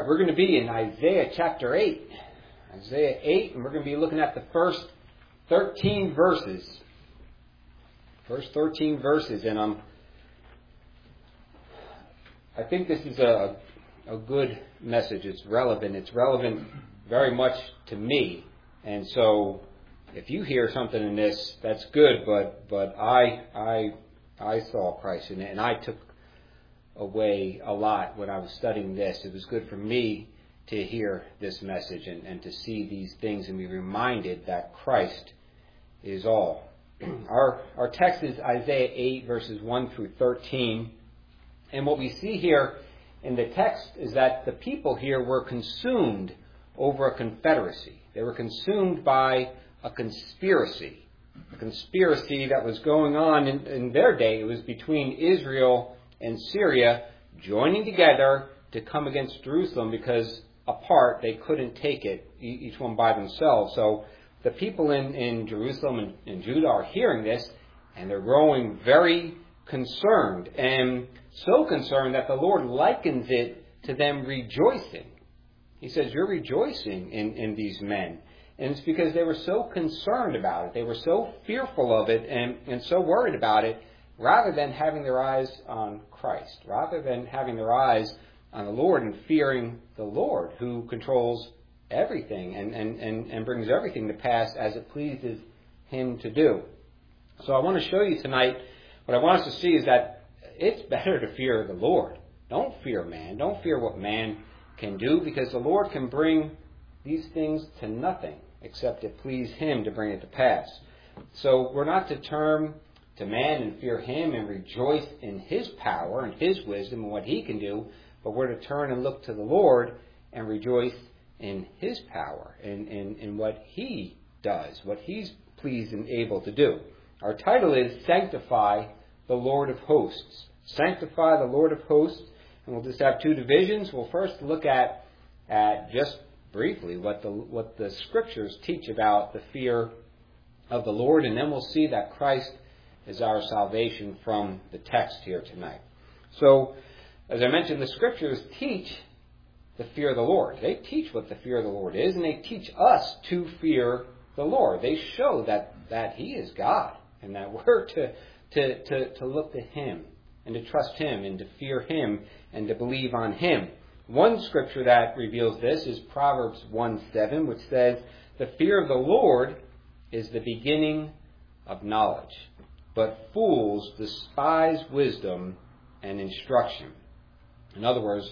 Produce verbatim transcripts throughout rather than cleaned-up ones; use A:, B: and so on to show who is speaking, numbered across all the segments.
A: right, we're going to be in Isaiah chapter eight. Isaiah eight, and we're going to be looking at the first thirteen verses. First thirteen verses, and um, I think this is a, a good message. It's relevant. It's relevant very much to me. And so, if you hear something in this, that's good. But but I I I saw Christ in it, and I took away a lot when I was studying this. It was good for me to hear this message and, and to see these things and be reminded that Christ is all. Our our text is Isaiah eight, verses one through thirteen. And what we see here in the text is that the people here were consumed over a confederacy. They were consumed by a conspiracy. A conspiracy that was going on in, in their day. It was between Israel and Syria joining together to come against Jerusalem because apart they couldn't take it, each one by themselves. So the people in, in Jerusalem and, and Judah are hearing this, and they're growing very concerned, and so concerned that the Lord likens it to them rejoicing. He says, you're rejoicing in, in these men. And it's because they were so concerned about it. They were so fearful of it and, and so worried about it, rather than having their eyes on Christ, rather than having their eyes on the Lord and fearing the Lord who controls everything and, and, and, and brings everything to pass as it pleases Him to do. So I want to show you tonight, what I want us to see is that it's better to fear the Lord. Don't fear man. Don't fear what man can do, because the Lord can bring these things to nothing except it please Him to bring it to pass. So we're not to turn to man and fear him and rejoice in his power and his wisdom and what he can do, but we're to turn and look to the Lord and rejoice in his power and in, in what he does, what he's pleased and able to do. Our title is Sanctify the Lord of Hosts. Sanctify the Lord of Hosts. And we'll just have two divisions. We'll first look at, at just briefly what the what the Scriptures teach about the fear of the Lord, and then we'll see that Christ is our salvation from the text here tonight. So, as I mentioned, the Scriptures teach the fear of the Lord. They teach what the fear of the Lord is, and they teach us to fear the Lord. They show that, that He is God, and that we're to, to, to, to look to Him, and to trust Him, and to fear Him, and to believe on Him. One Scripture that reveals this is Proverbs one seven, which says, the fear of the Lord is the beginning of knowledge, but fools despise wisdom and instruction. In other words,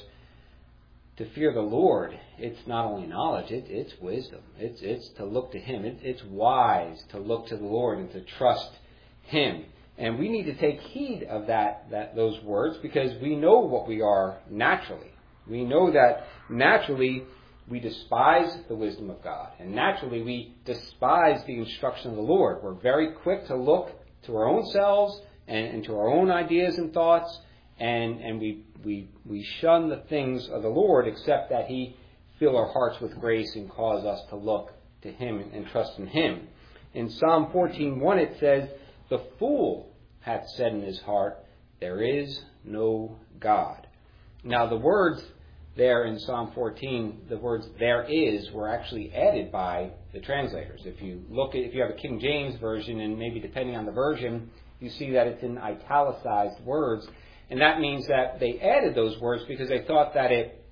A: to fear the Lord, it's not only knowledge, it, it's wisdom. It's, it's to look to Him. It, it's wise to look to the Lord and to trust Him. And we need to take heed of that, that those words, because we know what we are naturally. We know that naturally we despise the wisdom of God. And naturally we despise the instruction of the Lord. We're very quick to look to our own selves and, and to our own ideas and thoughts. And, and we, we, we shun the things of the Lord, except that He fill our hearts with grace and cause us to look to Him and, and trust in Him. In Psalm fourteen one it says, the fool hath said in his heart, there is no God. Now the words there in Psalm fourteen, the words there is, were actually added by the translators. If you look at, if you have a King James version, and maybe depending on the version, you see that it's in italicized words. And that means that they added those words because they thought that it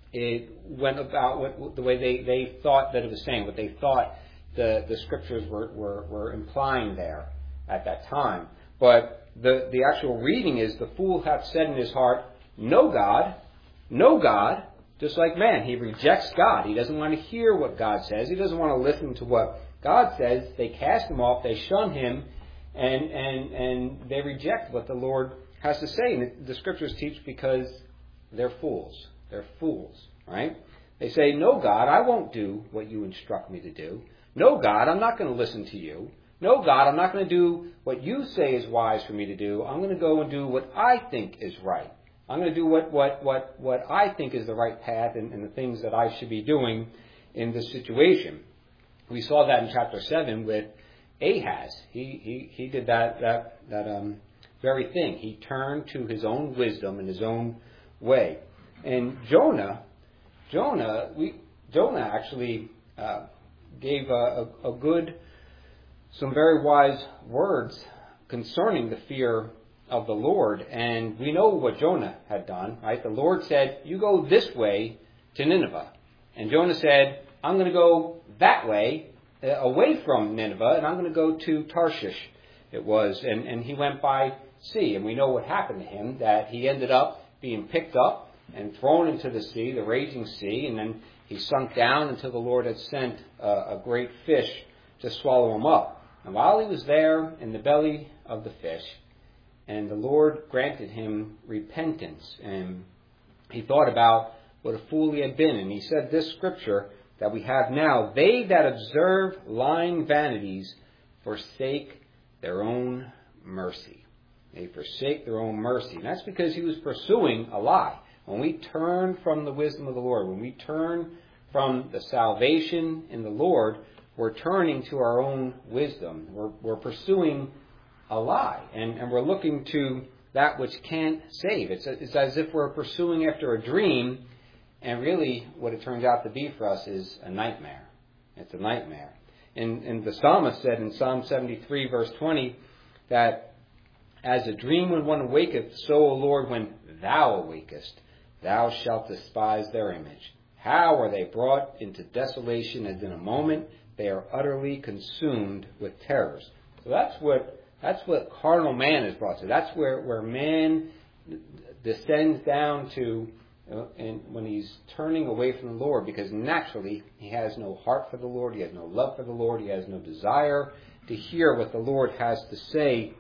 A: it went about what, the way they, they thought that it was saying, what they thought the, the Scriptures were, were, were implying there at that time. But the, the actual reading is, the fool hath said in his heart, no God, no God, just like man. He rejects God. He doesn't want to hear what God says. He doesn't want to listen to what God says. They cast Him off. They shun Him. And, and, and they reject what the Lord has to say. And the Scriptures teach because they're fools. They're fools, right? They say, no, God, I won't do what you instruct me to do. No, God, I'm not going to listen to you. No, God, I'm not going to do what you say is wise for me to do. I'm going to go and do what I think is right. I'm going to do what, what, what, what I think is the right path and, and the things that I should be doing in this situation. We saw that in chapter seven with Ahaz. He he, he did that that that um, very thing. He turned to his own wisdom and his own way. And Jonah, Jonah, we Jonah actually uh, gave a, a, a good, some very wise words concerning the fear of the Lord. And we know what Jonah had done, right? The Lord said, you go this way to Nineveh. And Jonah said, I'm going to go that way, uh, away from Nineveh, and I'm going to go to Tarshish, it was. And, and he went by sea. And we know what happened to him, that he ended up being picked up and thrown into the sea, the raging sea, and then he sunk down until the Lord had sent uh, a great fish to swallow him up. And while he was there in the belly of the fish, and the Lord granted him repentance, and he thought about what a fool he had been, and he said this scripture that we have now, they that observe lying vanities forsake their own mercy. They forsake their own mercy. And that's because he was pursuing a lie. When we turn from the wisdom of the Lord, when we turn from the salvation in the Lord, we're turning to our own wisdom. We're, we're pursuing a lie, and, and we're looking to that which can't save. It's, it's as if we're pursuing after a dream, and really what it turns out to be for us is a nightmare. It's a nightmare. And, and the psalmist said in Psalm seventy-three, verse twenty, that as a dream when one awaketh, so, O Lord, when thou awakest, thou shalt despise their image. How are they brought into desolation as in a moment? They are utterly consumed with terrors. So that's what that's what carnal man is brought to. That's where, where man descends down to uh, and when he's turning away from the Lord, because naturally he has no heart for the Lord, he has no love for the Lord, he has no desire to hear what the Lord has to say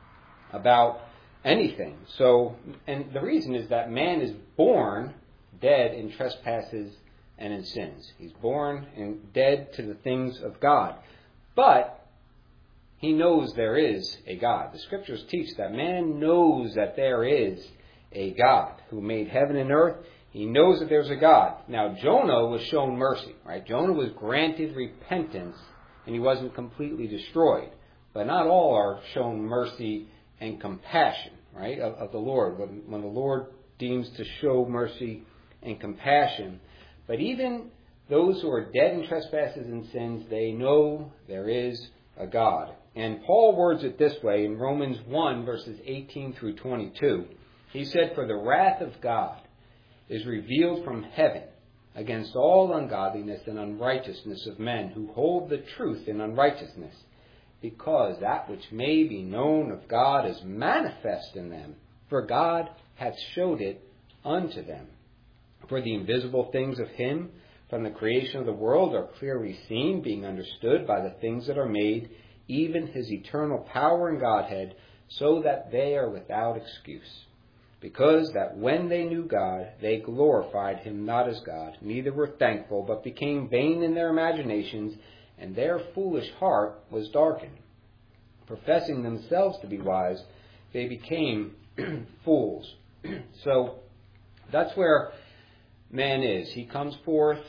A: about anything. So, and the reason is that man is born dead in trespasses and in sins. He's born and dead to the things of God. But he knows there is a God. The scriptures teach that man knows that there is a God who made heaven and earth. He knows that there's a God. Now, Jonah was shown mercy, right? Jonah was granted repentance, and he wasn't completely destroyed. But not all are shown mercy and compassion, right, of, of the Lord, when, when the Lord deems to show mercy and compassion. But even those who are dead in trespasses and sins, they know there is a God. And Paul words it this way in Romans one, verses eighteen through twenty-two. He said, for the wrath of God is revealed from heaven against all ungodliness and unrighteousness of men who hold the truth in unrighteousness, because that which may be known of God is manifest in them, for God hath showed it unto them. For the invisible things of him from the creation of the world are clearly seen, being understood by the things that are made, even his eternal power and Godhead, so that they are without excuse. Because that when they knew God, they glorified him not as God, neither were thankful, but became vain in their imaginations, and their foolish heart was darkened. Professing themselves to be wise, they became fools. So that's where man is. He comes forth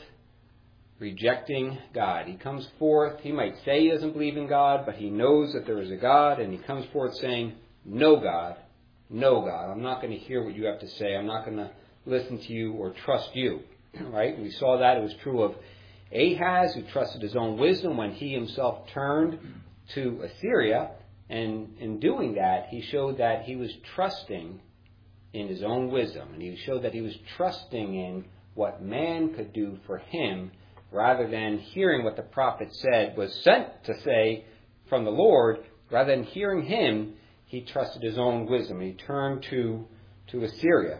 A: rejecting God. He comes forth, he might say he doesn't believe in God, but he knows that there is a God, and he comes forth saying, no God, no God. I'm not going to hear what you have to say. I'm not going to listen to you or trust you. Right? We saw that. It was true of Ahaz, who trusted his own wisdom when he himself turned to Assyria. And in doing that, he showed that he was trusting in his own wisdom. And he showed that he was trusting in what man could do for him, rather than hearing what the prophet said was sent to say from the Lord. Rather than hearing him, he trusted his own wisdom. He turned to, to Assyria.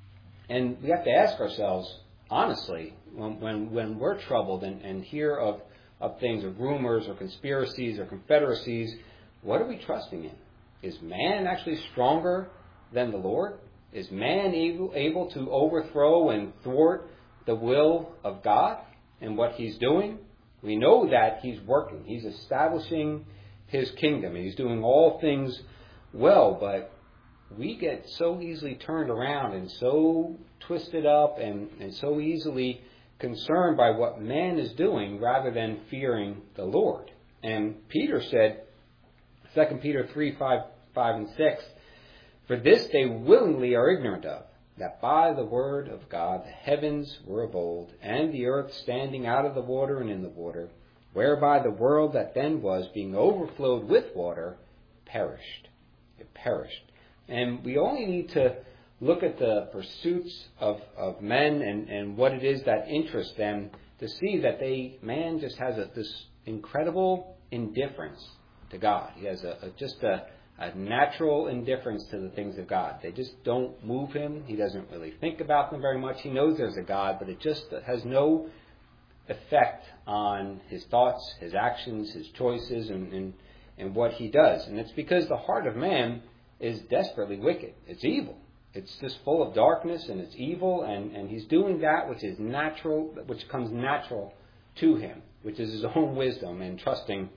A: And we have to ask ourselves, honestly, when, when, when we're troubled and, and hear of, of things, of rumors or conspiracies or confederacies, what are we trusting in? Is man actually stronger than the Lord? Is man able, able to overthrow and thwart the will of God and what he's doing? We know that he's working. He's establishing his kingdom. He's doing all things well, but we get so easily turned around and so twisted up and, and so easily concerned by what man is doing rather than fearing the Lord. And Peter said, Second Peter three, five, five and six, for this they willingly are ignorant of, that by the word of God the heavens were of old, and the earth standing out of the water and in the water, whereby the world that then was, being overflowed with water, perished. It perished. And we only need to look at the pursuits of, of men and, and what it is that interests them to see that they man just has a, this incredible indifference to God. He has a, a just a, a natural indifference to the things of God. They just don't move him. He doesn't really think about them very much. He knows there's a God, but it just has no effect on his thoughts, his actions, his choices, and, and, and what he does. And it's because the heart of man is desperately wicked. It's evil. It's just full of darkness, and it's evil, and, and he's doing that which is natural, which comes natural to him, which is his own wisdom and trusting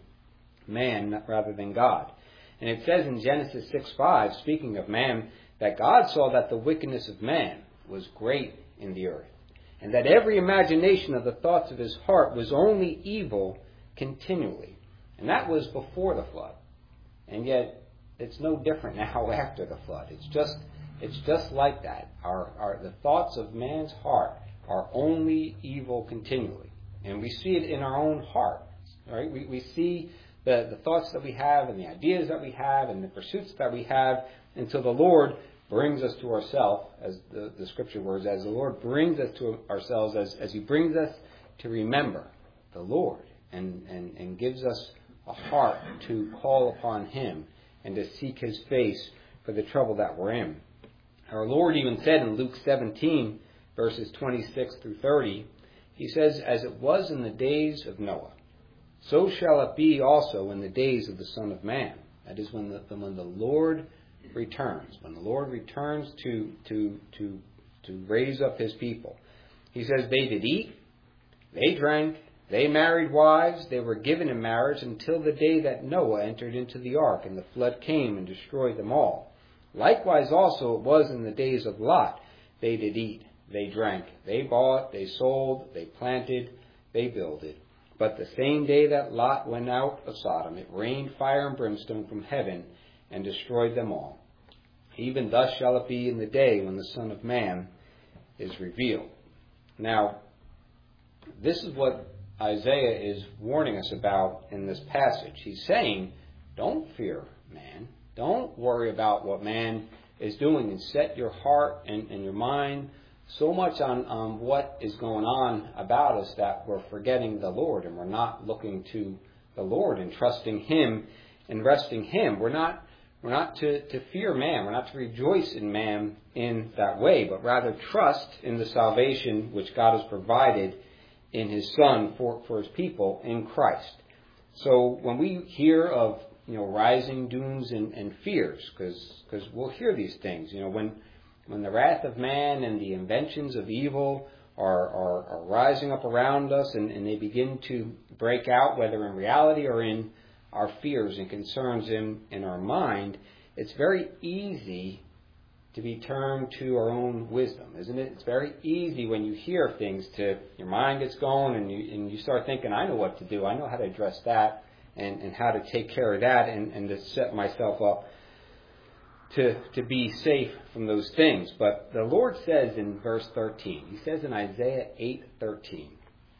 A: man rather than God. And it says in Genesis six five, speaking of man, that God saw that the wickedness of man was great in the earth, and that every imagination of the thoughts of his heart was only evil continually. And that was before the flood. And yet, it's no different now after the flood. It's just it's just like that. Our, our the thoughts of man's heart are only evil continually. And we see it in our own heart. Right? We, we see the, the thoughts that we have and the ideas that we have and the pursuits that we have until the Lord brings us to ourselves, as the, the scripture words, as the Lord brings us to ourselves, as, as he brings us to remember the Lord and, and, and gives us a heart to call upon him and to seek his face for the trouble that we're in. Our Lord even said in Luke seventeen, verses twenty-six through thirty, he says, "As it was in the days of Noah, so shall it be also in the days of the Son of Man." That is when the, when the Lord returns, when the Lord returns to, to, to, to raise up his people. He says, "They did eat, they drank, they married wives, they were given in marriage until the day that Noah entered into the ark, and the flood came and destroyed them all. Likewise also it was in the days of Lot. They did eat, they drank, they bought, they sold, they planted, they builded. But the same day that Lot went out of Sodom, it rained fire and brimstone from heaven and destroyed them all. Even thus shall it be in the day when the Son of Man is revealed." Now, this is what Isaiah is warning us about in this passage. He's saying, don't fear man. Don't worry about what man is doing, and set your heart and, and your mind so much on, on what is going on about us that we're forgetting the Lord, and we're not looking to the Lord and trusting him and resting him. We're not we're not to, to fear man. We're not to rejoice in man in that way, but rather trust in the salvation which God has provided in his Son for, for his people in Christ. So when we hear of you know rising dooms and, and fears, because because we'll hear these things, you know when when the wrath of man and the inventions of evil are are, are rising up around us, and, and they begin to break out, whether in reality or in our fears and concerns in, in our mind, it's very easy to be turned to our own wisdom, isn't it? It's very easy when you hear things to, your mind gets going and you and you start thinking, I know what to do, I know how to address that and, and how to take care of that and, and to set myself up to, to be safe from those things. But the Lord says in verse thirteen, he says in Isaiah eight thirteen,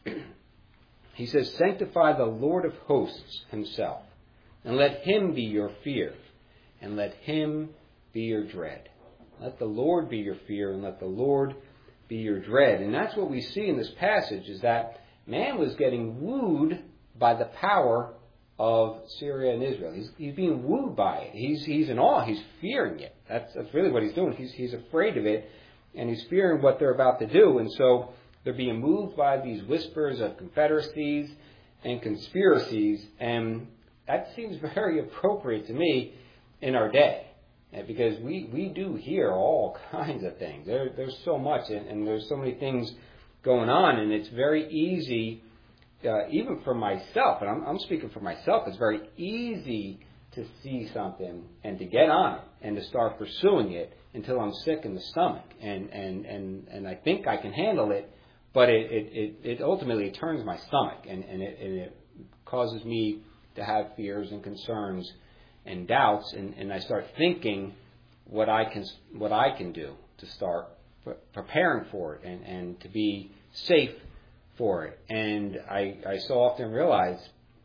A: he says, "Sanctify the Lord of hosts himself, and let him be your fear, and let him be your dread." Let the Lord be your fear, and let the Lord be your dread. And that's what we see in this passage, is that man was getting wooed by the power of Syria and Israel. He's, he's being wooed by it. He's, he's in awe. He's fearing it. That's, that's really what he's doing. He's, he's afraid of it, and he's fearing what they're about to do. And so they're being moved by these whispers of confederacies and conspiracies, and that seems very appropriate to me in our day. Because we, we do hear all kinds of things. There, there's so much, and, and there's so many things going on, and it's very easy, uh, even for myself, and I'm, I'm speaking for myself, it's very easy to see something and to get on it and to start pursuing it until I'm sick in the stomach, and, and, and, and I think I can handle it, but it, it, it, it ultimately turns my stomach, and, and, it, and it causes me to have fears and concerns and doubts, and, and I start thinking what I can what I can do to start preparing for it and, and to be safe for it. And I, I so often realize,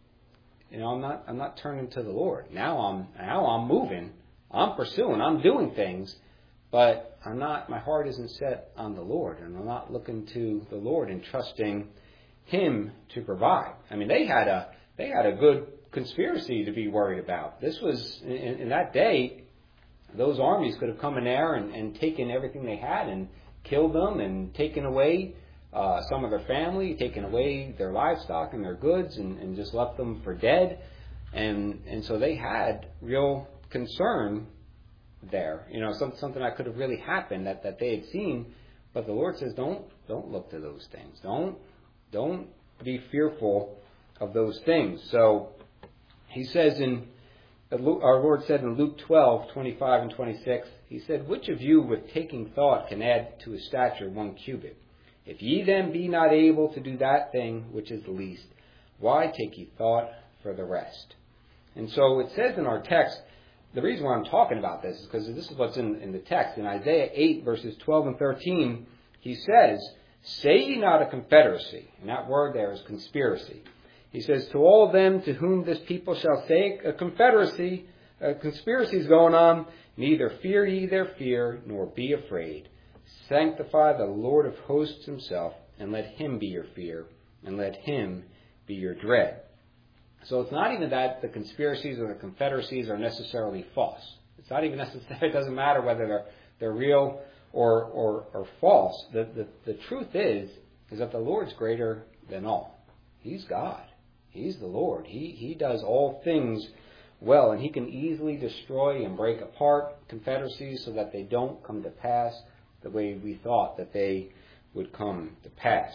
A: you know, I'm not I'm not turning to the Lord. Now I'm now I'm moving, I'm pursuing, I'm doing things, but I'm not. My heart isn't set on the Lord, and I'm not looking to the Lord and trusting Him to provide. I mean, they had a they had a good conspiracy to be worried about. This was in, in that day. Those armies could have come in there and, and taken everything they had and killed them and taken away uh, some of their family, taken away their livestock and their goods and, and just left them for dead. And and so they had real concern there. You know, some, something that could have really happened that, that they had seen. But the Lord says, don't don't look to those things. Don't don't be fearful of those things. So He says in our Lord said in Luke twelve, twenty-five and twenty-six, He said, which of you with taking thought can add to his stature one cubit? If ye then be not able to do that thing which is the least, why take ye thought for the rest? And so it says in our text, the reason why I'm talking about this is because this is what's in, in the text. In Isaiah eight, verses twelve and thirteen, He says, say ye not a confederacy. And that word there is conspiracy. He says, to all them to whom this people shall say a confederacy, a conspiracy is going on, neither fear ye their fear, nor be afraid. Sanctify the Lord of hosts Himself, and let Him be your fear, and let Him be your dread. So it's not even that the conspiracies or the confederacies are necessarily false. It's not even necessary. It doesn't matter whether they're they're real or or, or false. The, the the truth is is that the Lord's greater than all. He's God. He's the Lord. He He does all things well, and He can easily destroy and break apart confederacies so that they don't come to pass the way we thought that they would come to pass.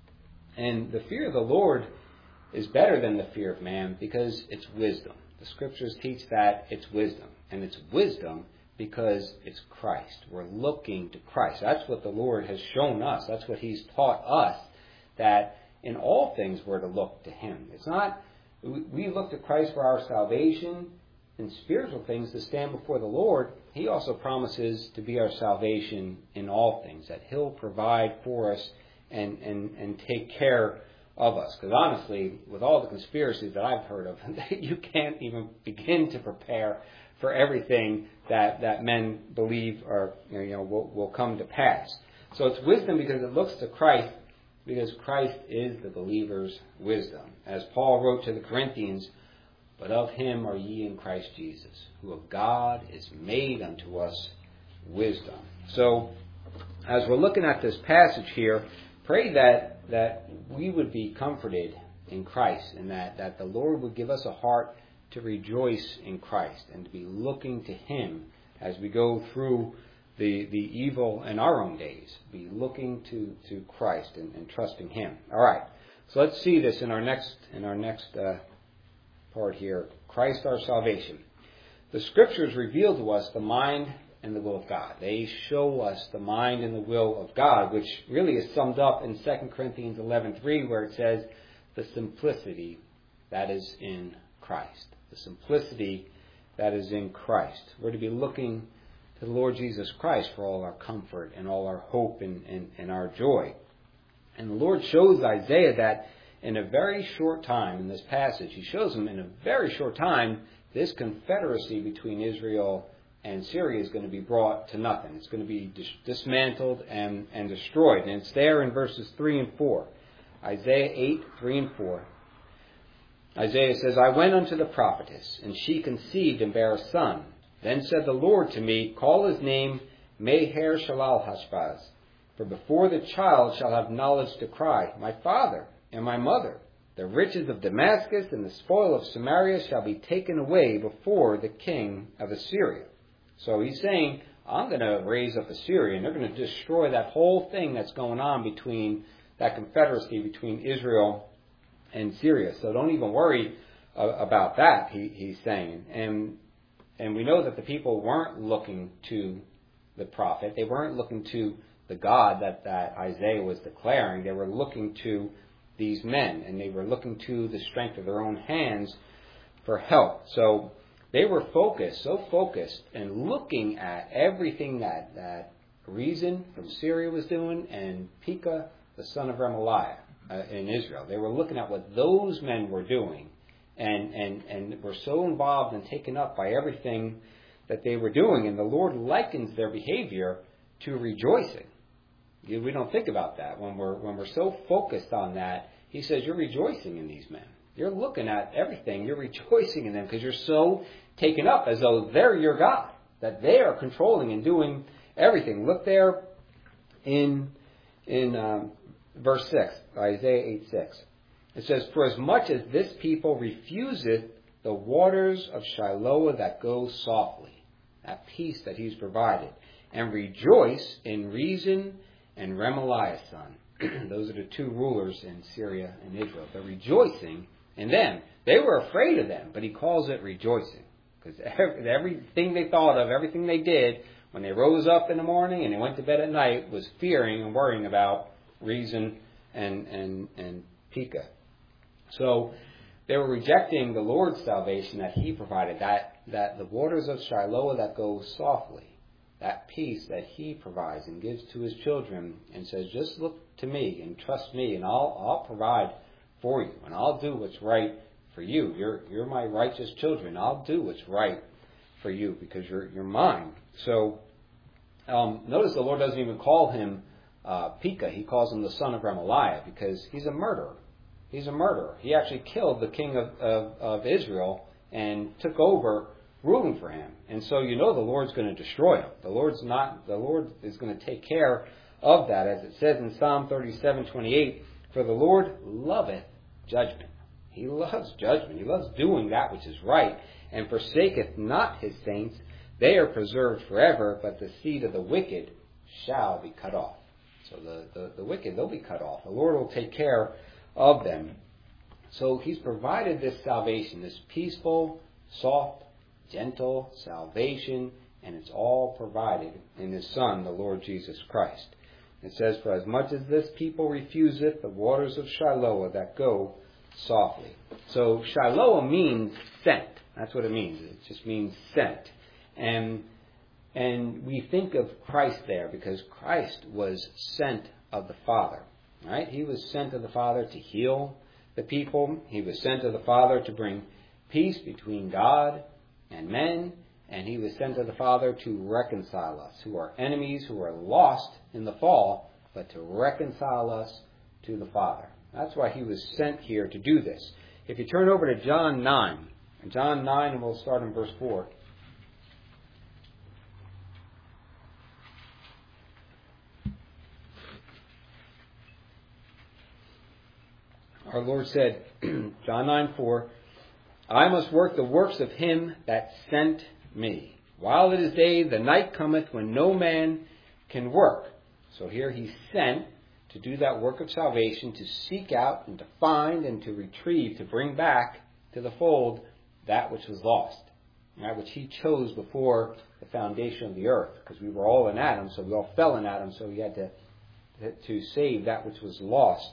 A: And the fear of the Lord is better than the fear of man because it's wisdom. The Scriptures teach that it's wisdom, and it's wisdom because it's Christ. We're looking to Christ. That's what the Lord has shown us. That's what He's taught us, that in all things we're to look to Him. It's not, we look to Christ for our salvation and spiritual things to stand before the Lord. He also promises to be our salvation in all things, that He'll provide for us and, and, and take care of us. Because honestly, with all the conspiracies that I've heard of, you can't even begin to prepare for everything that, that men believe are, you know, will, will come to pass. So it's wisdom because it looks to Christ, because Christ is the believer's wisdom. As Paul wrote to the Corinthians, but of Him are ye in Christ Jesus, who of God is made unto us wisdom. So, as we're looking at this passage here, pray that that we would be comforted in Christ, and that, that the Lord would give us a heart to rejoice in Christ and to be looking to Him as we go through the the evil in our own days. Be looking to, to Christ and, and trusting Him. All right. So let's see this in our next in our next uh, part here. Christ our salvation. The Scriptures reveal to us the mind and the will of God. They show us the mind and the will of God, which really is summed up in Second Corinthians eleven three, where it says, the simplicity that is in Christ. The simplicity that is in Christ. We're to be looking to the Lord Jesus Christ for all our comfort and all our hope and, and, and our joy. And the Lord shows Isaiah that in a very short time, in this passage, He shows him in a very short time, this confederacy between Israel and Syria is going to be brought to nothing. It's going to be dis- dismantled and, and destroyed. And it's there in verses three and four. Isaiah eight, three and four. Isaiah says, I went unto the prophetess, and she conceived and bare a son. Then said the Lord to me, call his name Maher-shalal-Hashbaz. For before the child shall have knowledge to cry, my father and my mother. The riches of Damascus and the spoil of Samaria shall be taken away before the king of Assyria. So he's saying, I'm going to raise up Assyria, and they're going to destroy that whole thing that's going on between that confederacy between Israel and Syria. So don't even worry uh, about that, he, he's saying. And and we know that the people weren't looking to the prophet. They weren't looking to the God that, that Isaiah was declaring. They were looking to these men, and they were looking to the strength of their own hands for help. So they were focused, so focused, and looking at everything that, that Rezin from Syria was doing, and Pekah, the son of Remaliah, uh, in Israel. They were looking at what those men were doing, and, and, and were so involved and taken up by everything that they were doing. And the Lord likens their behavior to rejoicing. We don't think about that. When we're, when we're so focused on that, He says, you're rejoicing in these men. You're looking at everything. You're rejoicing in them because you're so taken up as though they're your God, that they are controlling and doing everything. Look there in in um, verse six, Isaiah eight six. It says, for as much as this people refuseth the waters of Shiloah that go softly, that peace that He's provided, and rejoice in Rezin and Remaliah's son. Those are the two rulers in Syria and Israel. They're rejoicing in them. They were afraid of them, but He calls it rejoicing. Because everything they thought of, everything they did, when they rose up in the morning and they went to bed at night, was fearing and worrying about Rezin and, and, and Pekah. So they were rejecting the Lord's salvation that He provided, that, that the waters of Shiloah that go softly, that peace that He provides and gives to His children, and says, just look to me and trust me, and I'll, I'll provide for you, and I'll do what's right for you. You're, you're my righteous children. I'll do what's right for you because you're, you're mine. So um, notice the Lord doesn't even call him uh, Pekah. He calls him the son of Remaliah because he's a murderer. He's a murderer. He actually killed the king of, of, of Israel and took over ruling for him. And so you know the Lord's going to destroy him. The Lord's not. The Lord is going to take care of that, as it says in Psalm thirty-seven twenty-eight. For the Lord loveth judgment. He loves judgment. He loves doing that which is right, and forsaketh not His saints. They are preserved forever, but the seed of the wicked shall be cut off. So the, the, the wicked, they'll be cut off. The Lord will take care of them. So He's provided this salvation, this peaceful, soft, gentle salvation, and it's all provided in His Son, the Lord Jesus Christ. It says, for as much as this people refuseth the waters of Shiloah that go softly. So Shiloah means sent. That's what it means. It just means sent. And and we think of Christ there because Christ was sent of the Father. Right? He was sent of the Father to heal the people. He was sent of the Father to bring peace between God and men. And He was sent of the Father to reconcile us, who are enemies, who are lost in the fall, but to reconcile us to the Father. That's why He was sent here to do this. If you turn over to John nine, John nine, and we'll start in verse four. Our Lord said, John nine four, I must work the works of Him that sent me. While it is day, the night cometh when no man can work. So here He's sent to do that work of salvation, to seek out and to find and to retrieve, to bring back to the fold that which was lost, that which He chose before the foundation of the earth, because we were all in Adam, so we all fell in Adam, so He had to to save that which was lost,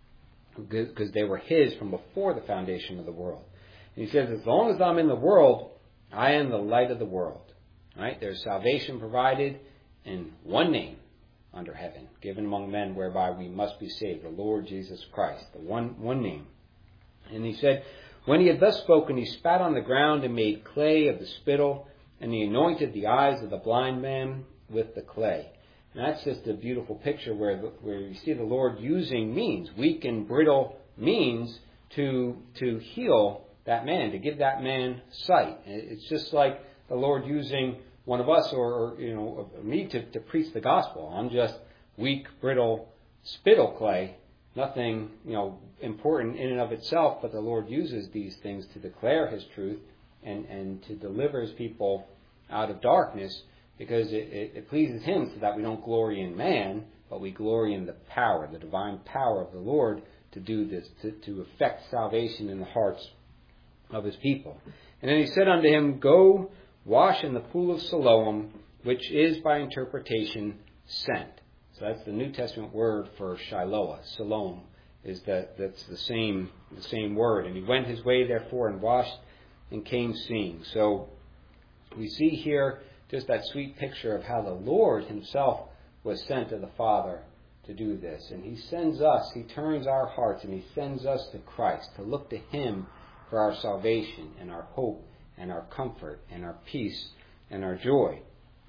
A: because they were His from before the foundation of the world. And He says, as long as I'm in the world, I am the light of the world. Right? There's salvation provided in one name under heaven, given among men, whereby we must be saved, the Lord Jesus Christ, the one one name. And He said, when He had thus spoken, He spat on the ground and made clay of the spittle, and He anointed the eyes of the blind man with the clay. And that's just a beautiful picture where where you see the Lord using means, weak and brittle means, to to heal that man, to give that man sight. It's just like the Lord using one of us, or, you know, me to, to preach the gospel. I'm just weak, brittle, spittle clay. Nothing, you know, important in and of itself, but the Lord uses these things to declare His truth and, and to deliver His people out of darkness, because it, it, it pleases Him, so that we don't glory in man, but we glory in the power, the divine power of the Lord to do this, to, to effect salvation in the hearts of His people. And then He said unto him, go wash in the pool of Siloam, which is by interpretation sent. So that's the New Testament word for Shiloah. Siloam is that that's the same the same word. And he went his way therefore and washed and came seeing. So we see here just that sweet picture of how the Lord Himself was sent of the Father to do this. And he sends us, he turns our hearts, and he sends us to Christ, to look to him for our salvation and our hope and our comfort and our peace and our joy.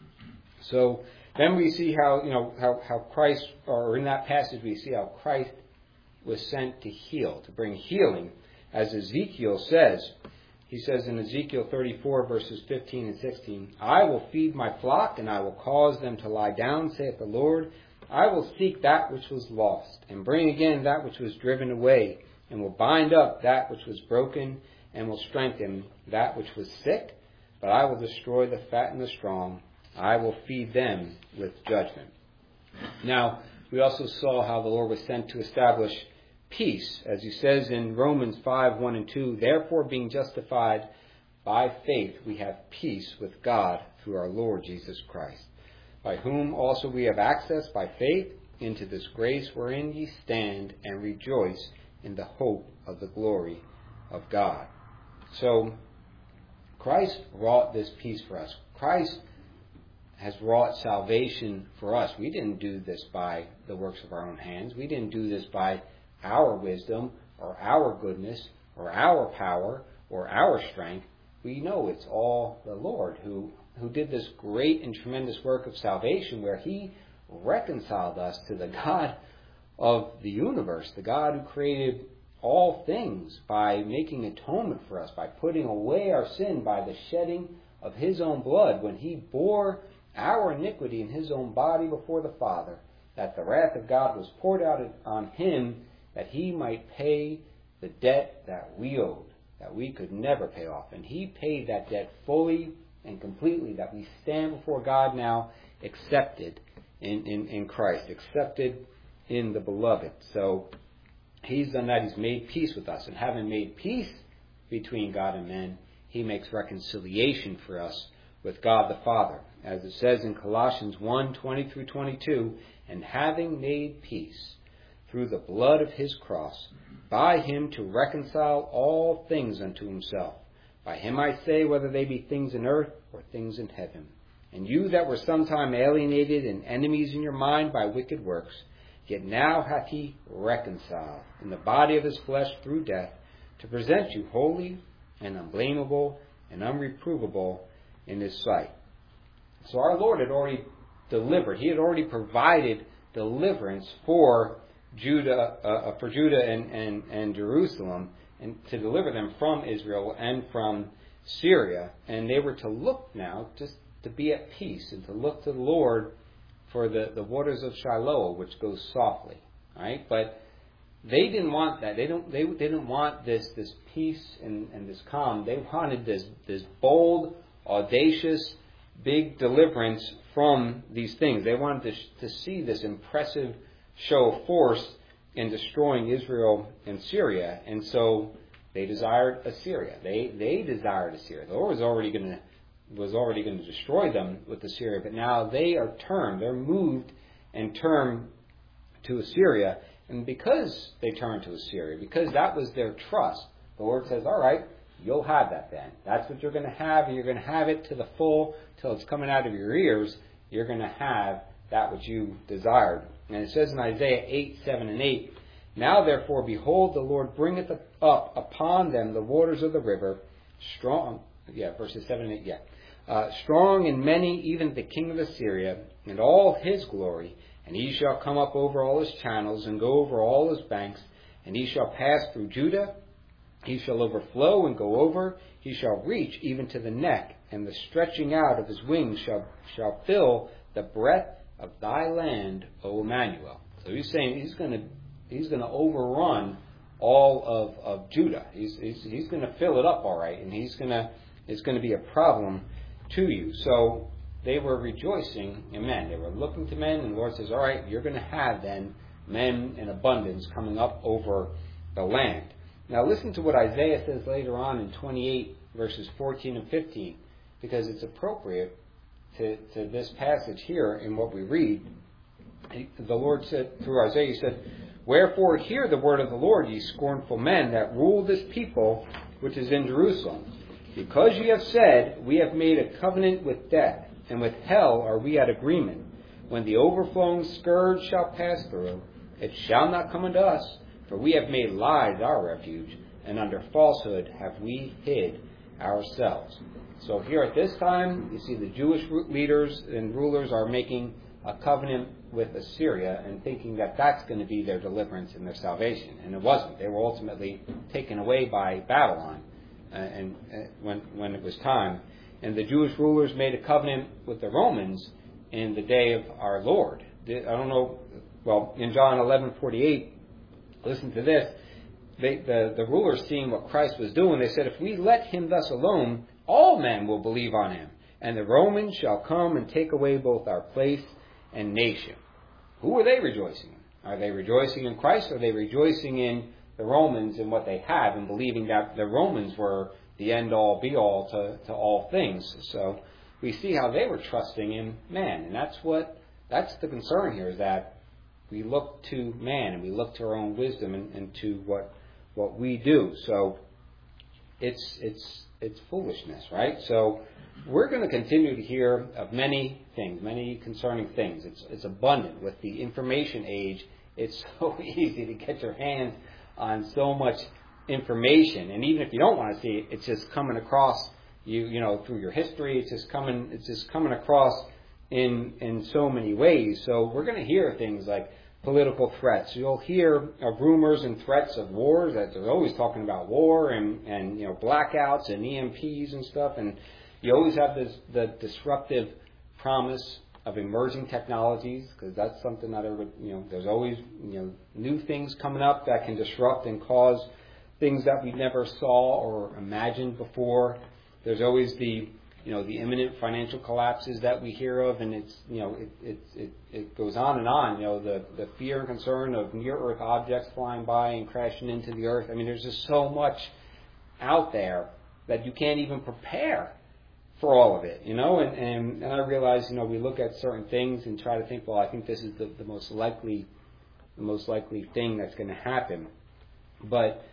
A: So then we see how, you know, how, how Christ, or in that passage we see how Christ was sent to heal, to bring healing. As Ezekiel says, he says in Ezekiel thirty-four, verses fifteen and sixteen, I will feed my flock, and I will cause them to lie down, saith the Lord. I will seek that which was lost, and bring again that which was driven away, and will bind up that which was broken, and will strengthen that which was sick. But I will destroy the fat and the strong. I will feed them with judgment. Now, we also saw how the Lord was sent to establish peace, as he says in Romans five, one and two, therefore being justified by faith, we have peace with God through our Lord Jesus Christ, by whom also we have access by faith into this grace wherein ye stand, and rejoice in the hope of the glory of God. So, Christ wrought this peace for us. Christ has wrought salvation for us. We didn't do this by the works of our own hands. We didn't do this by our wisdom or our goodness or our power or our strength. We know it's all the Lord who, who did this great and tremendous work of salvation, where he reconciled us to the God of the universe, the God who created all things, by making atonement for us, by putting away our sin by the shedding of his own blood, when he bore our iniquity in his own body before the Father, that the wrath of God was poured out on him, that he might pay the debt that we owed, that we could never pay off. And he paid that debt fully and completely, that we stand before God now accepted in, in, in Christ, accepted in the Beloved. So he's done that. He's made peace with us. And having made peace between God and men, he makes reconciliation for us with God the Father. As it says in Colossians one, twenty through twenty-two, and having made peace through the blood of his cross, by him to reconcile all things unto himself. By him I say, whether they be things in earth or things in heaven. And you that were sometime alienated and enemies in your mind by wicked works, yet now hath he reconciled in the body of his flesh through death, to present you holy and unblameable and unreprovable in his sight. So our Lord had already delivered. He had already provided deliverance for Judah, uh, for Judah and, and, and Jerusalem, and to deliver them from Israel and from Syria. And they were to look now just to be at peace, and to look to the Lord for the, the waters of Shiloh, which goes softly. Right? But they didn't want that. They don't. They, they didn't want this this peace and, and this calm. They wanted this this bold, audacious, big deliverance from these things. They wanted to, to see this impressive show of force in destroying Israel and Syria, and so they desired Assyria. They they desired Assyria. The Lord was already going to was already going to destroy them with Assyria, but now they are turned. They're moved and turned to Assyria, and because they turned to Assyria, because that was their trust, the Lord says, "All right, you'll have that then. That's what you're going to have, and you're going to have it to the full till it's coming out of your ears. You're going to have that which you desired." And it says in Isaiah eight, seven, and eight, "Now therefore, behold, the Lord bringeth up upon them the waters of the river, strong," yeah, verses seven and eight, yeah, uh, "strong and many, even the king of Assyria, and all his glory. And he shall come up over all his channels, and go over all his banks, and he shall pass through Judah. He shall overflow and go over. He shall reach even to the neck, and the stretching out of his wings shall shall fill the breadth of thy land, O Emmanuel." So he's saying he's going to he's going to overrun all of, of Judah. He's he's, he's going to fill it up all right, and he's going to it's going to be a problem to you. So they were rejoicing in men. They were looking to men, and the Lord says, "All right, you're going to have then men in abundance coming up over the land." Now listen to what Isaiah says later on in twenty-eight, verses fourteen and fifteen, because it's appropriate to, to this passage here in what we read. The Lord said, through Isaiah, he said, "Wherefore hear the word of the Lord, ye scornful men that rule this people which is in Jerusalem. Because ye have said, we have made a covenant with death, and with hell are we at agreement. When the overflowing scourge shall pass through, it shall not come unto us, for we have made lies our refuge, and under falsehood have we hid ourselves. So here at this time, you see the Jewish leaders and rulers are making a covenant with Assyria and thinking that that's going to be their deliverance and their salvation. And it wasn't. They were ultimately taken away by Babylon uh, and uh, when when it was time. And the Jewish rulers made a covenant with the Romans in the day of our Lord. I don't know, well, in John eleven forty-eight, listen to this. They, the, the rulers, seeing what Christ was doing, they said, if we let him thus alone, all men will believe on him, and the Romans shall come and take away both our place and nation. Who are they rejoicing in? Are they rejoicing in Christ, or are they rejoicing in the Romans and what they have, and believing that the Romans were the end-all, be-all to, to all things? So we see how they were trusting in man, and that's what that's the concern here, is that we look to man and we look to our own wisdom and, and to what what we do. So it's it's it's foolishness, right? So we're going to continue to hear of many things, many concerning things. It's it's abundant with the information age. It's so easy to get your hands on so much information, and even if you don't want to see it, it's just coming across you, you know, through your history. It's just coming, it's just coming across in in so many ways. So we're going to hear things like political threats. You'll hear of rumors and threats of wars. That they're always talking about war and and you know blackouts and E M Ps and stuff. And you always have this the disruptive promise of emerging technologies, because that's something that everybody, you know, there's always you know new things coming up that can disrupt and cause things that we never saw or imagined before. There's always the you know the imminent financial collapses that we hear of, and it's you know it it it, it goes on and on. You know the the fear and concern of near Earth objects flying by and crashing into the Earth. I mean, there's just so much out there that you can't even prepare for all of it. You know, and and, and I realize you know we look at certain things and try to think, well, I think this is the, the most likely the most likely thing that's going to happen, but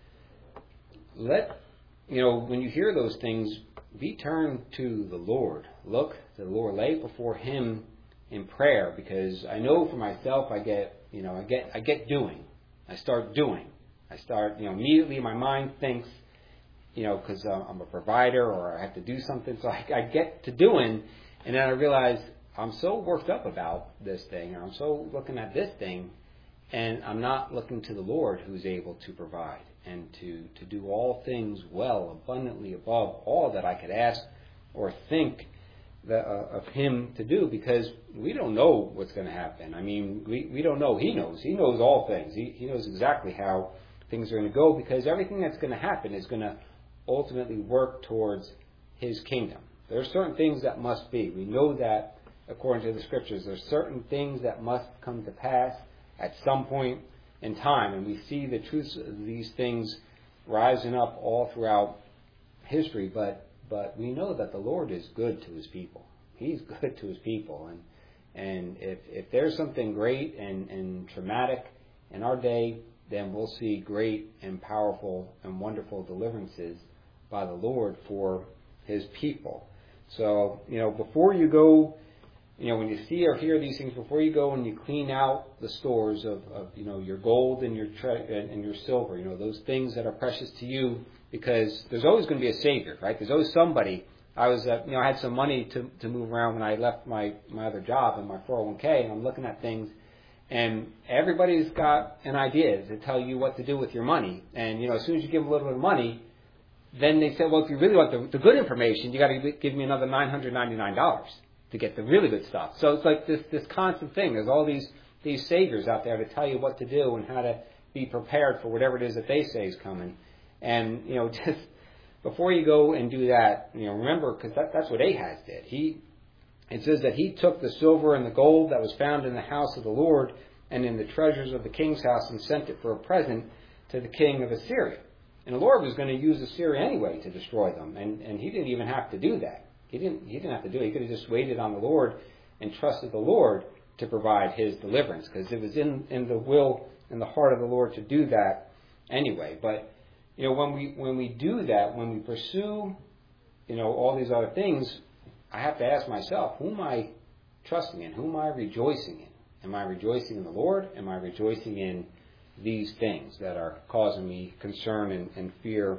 A: let you know when you hear those things, be turned to the Lord. Look to the Lord. Lay before Him in prayer, because I know for myself, I get, you know, I get, I get doing. I start doing. I start, you know, immediately my mind thinks, you know, because uh, I'm a provider or I have to do something, so I, I get to doing, and then I realize I'm so worked up about this thing, or I'm so looking at this thing, and I'm not looking to the Lord, who's able to provide and to, to do all things well, abundantly above all that I could ask or think that, uh, of Him to do, because we don't know what's going to happen. I mean, we, we don't know. He knows. He knows all things. He, he knows exactly how things are going to go, because everything that's going to happen is going to ultimately work towards His kingdom. There are certain things that must be. We know that according to the Scriptures. There are certain things that must come to pass at some point in time, and we see the truths of these things rising up all throughout history, but but we know that the Lord is good to His people. He's good to His people, and and if if there's something great and, and traumatic in our day, then we'll see great and powerful and wonderful deliverances by the Lord for His people. So, you know, before you go, you know, when you see or hear these things, before you go and you clean out the stores of, of you know, your gold and your tre- and your silver, you know, those things that are precious to you, because there's always going to be a Savior, right? There's always somebody. I was, uh, you know, I had some money to to move around when I left my, my other job in my four oh one k, and I'm looking at things, and everybody's got an idea to tell you what to do with your money. And, you know, as soon as you give them a little bit of money, then they say, well, if you really want the, the good information, you got to give me another nine hundred ninety-nine dollars. To get the really good stuff. So it's like this this constant thing. There's all these these saviors out there to tell you what to do and how to be prepared for whatever it is that they say is coming. And, you know, just before you go and do that, you know, remember, because that, that's what Ahaz did. He it says that he took the silver and the gold that was found in the house of the Lord and in the treasures of the king's house and sent it for a present to the king of Assyria. And the Lord was going to use Assyria anyway to destroy them, and and He didn't even have to do that. He didn't, he didn't have to do it. He could have just waited on the Lord and trusted the Lord to provide His deliverance, because it was in, in the will and the heart of the Lord to do that anyway. But, you know, when we when we do that, when we pursue, you know, all these other things, I have to ask myself, who am I trusting in? Who am I rejoicing in? Am I rejoicing in the Lord? Am I rejoicing in these things that are causing me concern and, and fear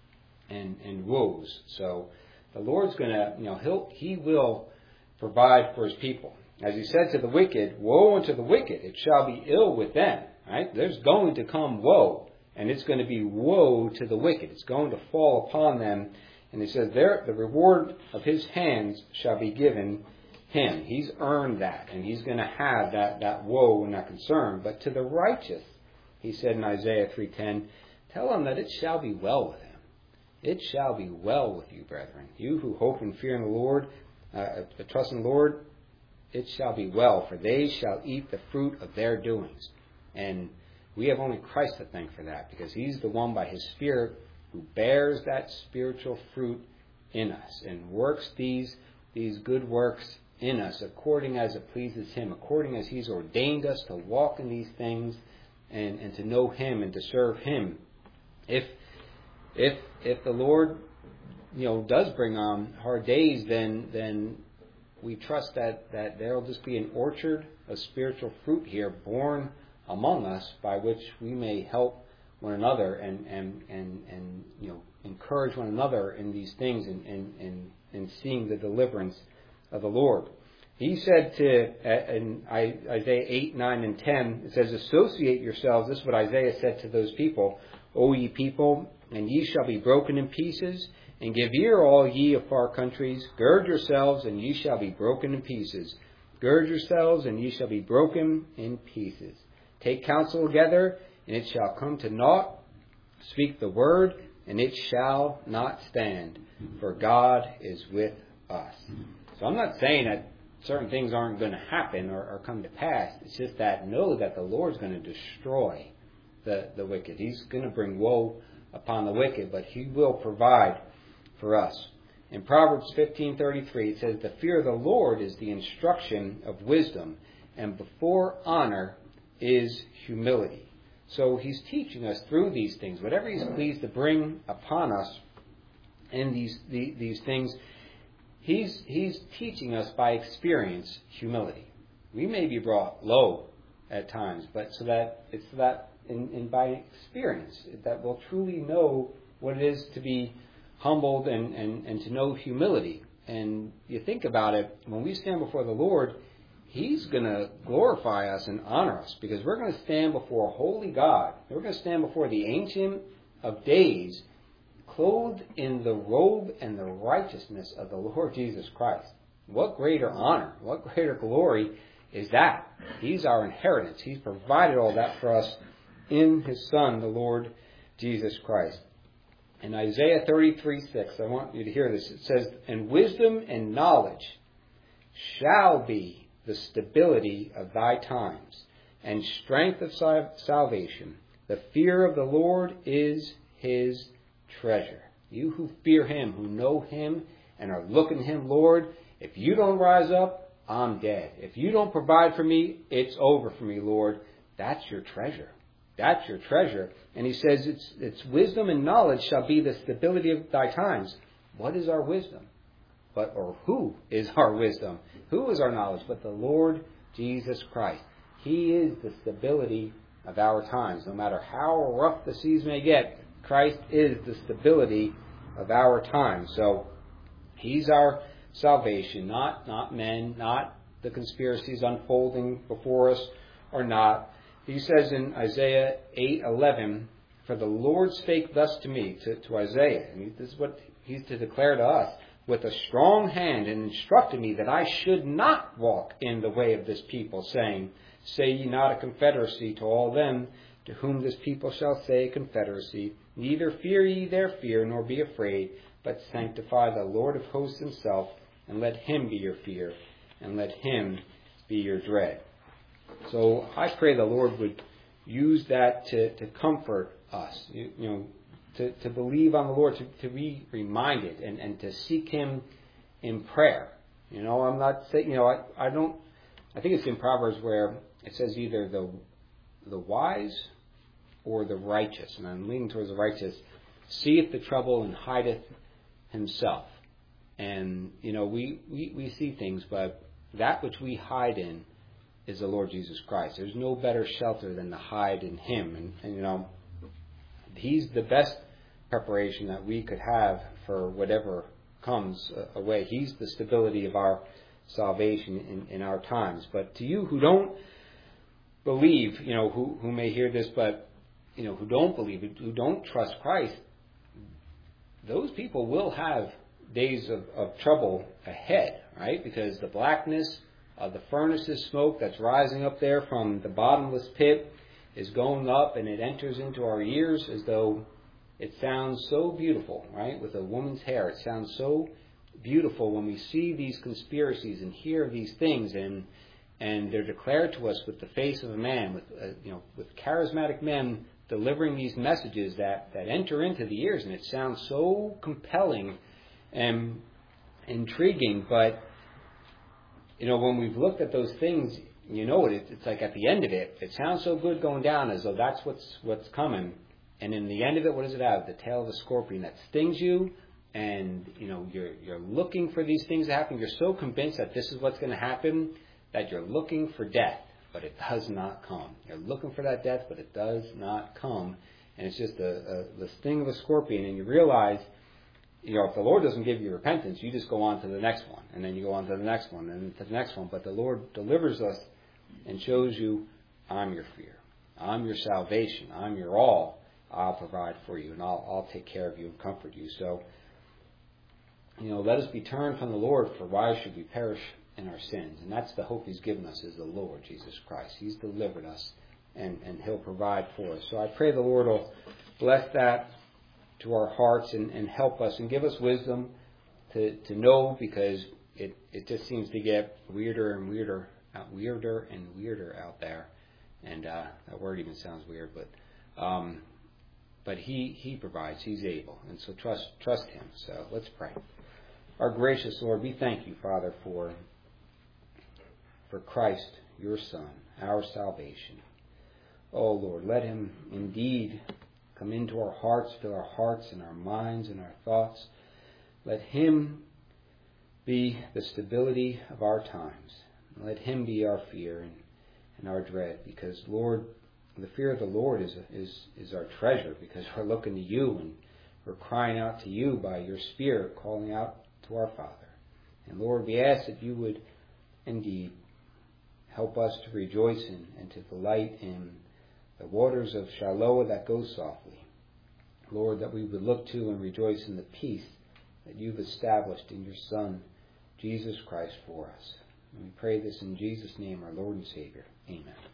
A: and, and woes? So the Lord's going to, you know, he'll, He will provide for His people. As He said to the wicked, woe unto the wicked, it shall be ill with them. Right? There's going to come woe, and it's going to be woe to the wicked. It's going to fall upon them. And He says, there, the reward of his hands shall be given him. He's earned that, and he's going to have that, that woe and that concern. But to the righteous, He said in Isaiah three ten, tell him that it shall be well with him. It shall be well with you, brethren. You who hope and fear in the Lord, uh, trust in the Lord, it shall be well, for they shall eat the fruit of their doings. And we have only Christ to thank for that, because He's the one by His Spirit who bears that spiritual fruit in us and works these, these good works in us according as it pleases Him, according as He's ordained us to walk in these things and, and to know Him and to serve Him. If if if the Lord, you know, does bring on hard days, then then we trust that, that there will just be an orchard of spiritual fruit here born among us, by which we may help one another and, and, and, and you know, encourage one another in these things and, and, and, and seeing the deliverance of the Lord. He said to, in Isaiah eight, nine, and ten, it says, associate yourselves, this is what Isaiah said to those people, O ye people, and ye shall be broken in pieces, and give ear, all ye of far countries, gird yourselves, and ye shall be broken in pieces. Gird yourselves, and ye shall be broken in pieces. Take counsel together, and it shall come to naught. Speak the word, and it shall not stand. For God is with us. So I'm not saying that certain things aren't going to happen or, or come to pass. It's just that know that the Lord's going to destroy the, the wicked. He's going to bring woe upon the wicked, but He will provide for us. In Proverbs fifteen thirty-three, it says, the fear of the Lord is the instruction of wisdom, and before honor is humility. So He's teaching us through these things. Whatever He's pleased to bring upon us in these the, these things, He's He's teaching us by experience humility. We may be brought low at times, but so that it's so that in, in by experience that we'll truly know what it is to be humbled and, and, and to know humility. And you think about it, when we stand before the Lord, He's going to glorify us and honor us, because we're going to stand before a holy God. We're going to stand before the Ancient of Days, clothed in the robe and the righteousness of the Lord Jesus Christ. What greater honor, what greater glory is that? He's our inheritance. He's provided all that for us in His Son, the Lord Jesus Christ. In Isaiah thirty-three six, I want you to hear this. It says, and wisdom and knowledge shall be the stability of thy times, and strength of salvation. The fear of the Lord is His treasure. You who fear Him, who know Him, and are looking to Him, Lord, if you don't rise up, I'm dead. If you don't provide for me, it's over for me, Lord. That's your treasure. That's your treasure. And He says, it's, it's wisdom and knowledge shall be the stability of thy times. What is our wisdom? But, or who is our wisdom? Who is our knowledge? But the Lord Jesus Christ. He is the stability of our times. No matter how rough the seas may get, Christ is the stability of our times. So He's our salvation, not, not men, not the conspiracies unfolding before us, or not. He says in Isaiah eight eleven, for the Lord spake thus to me, to, to Isaiah, and this is what He's to declare to us, with a strong hand, and instructed me that I should not walk in the way of this people, saying, say ye not a confederacy to all them to whom this people shall say a confederacy, neither fear ye their fear, nor be afraid, but sanctify the Lord of hosts Himself, and let Him be your fear, and let Him be your dread. So I pray the Lord would use that to, to comfort us, you, you know, to, to believe on the Lord, to, to be reminded, and, and to seek Him in prayer. You know, I'm not saying, you know, I, I don't, I think it's in Proverbs where it says either the the wise or the righteous, and I'm leaning towards the righteous, seeth the trouble and hideth himself. And, you know, we, we, we see things, but that which we hide in is the Lord Jesus Christ. There's no better shelter than to hide in Him. And, and you know, He's the best preparation that we could have for whatever comes away. He's the stability of our salvation in, in our times. But to you who don't believe, you know, who, who may hear this, but, you know, who don't believe, who don't trust Christ, those people will have days of, of trouble ahead, right? Because the blackness of the furnace's smoke that's rising up there from the bottomless pit is going up, and it enters into our ears as though it sounds so beautiful, right? With a woman's hair, it sounds so beautiful when we see these conspiracies and hear these things, and and they're declared to us with the face of a man, with uh, you know, with charismatic men delivering these messages that, that enter into the ears, and it sounds so compelling and intriguing. But you know, when we've looked at those things, you know it. It's like at the end of it, it sounds so good going down, as though that's what's what's coming. And in the end of it, what does it have? The tail of a scorpion that stings you, and you know you're you're looking for these things to happen. You're so convinced that this is what's going to happen that you're looking for death, but it does not come. You're looking for that death, but it does not come. And it's just a, a the sting of a scorpion, and you realize, you know, if the Lord doesn't give you repentance, you just go on to the next one, and then you go on to the next one, and to the next one. But the Lord delivers us and shows you, I'm your fear, I'm your salvation, I'm your all. I'll provide for you, and I'll, I'll take care of you and comfort you. So, you know, let us be turned from the Lord, for why should we perish in our sins? And that's the hope He's given us, is the Lord Jesus Christ. He's delivered us, and, and He'll provide for us. So I pray the Lord will bless that to our hearts and, and help us and give us wisdom to, to know, because it, it just seems to get weirder and weirder, uh, weirder and weirder out there. And uh, that word even sounds weird, but um, but He He provides. He's able, and so trust trust Him. So let's pray. Our gracious Lord, we thank you, Father, for for Christ, your Son, our salvation. Oh Lord, let Him indeed come into our hearts, fill our hearts and our minds and our thoughts. Let Him be the stability of our times. Let Him be our fear and, and our dread, because, Lord, the fear of the Lord is, is, is our treasure, because we're looking to you and we're crying out to you by your Spirit, calling out to our Father. And Lord, we ask that you would indeed help us to rejoice in and to delight in the waters of Shiloah that go softly. Lord, that we would look to and rejoice in the peace that you've established in your Son, Jesus Christ, for us. And we pray this in Jesus' name, our Lord and Savior. Amen.